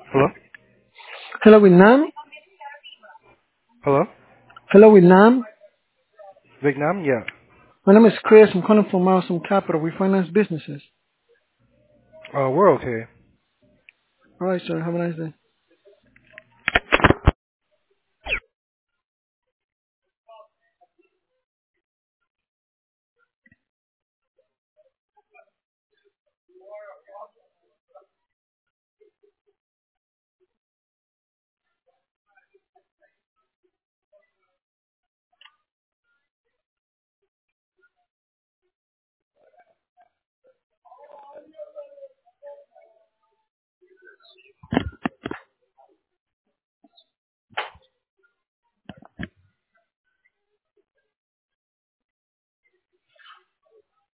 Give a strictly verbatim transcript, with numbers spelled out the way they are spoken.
Hello? Hello, Vietnam. Hello? Hello, Vietnam. Vietnam? Yeah. My name is Chris. I'm calling from Milestone Capital. We finance businesses. Uh, we're okay. All right, sir. Have a nice day.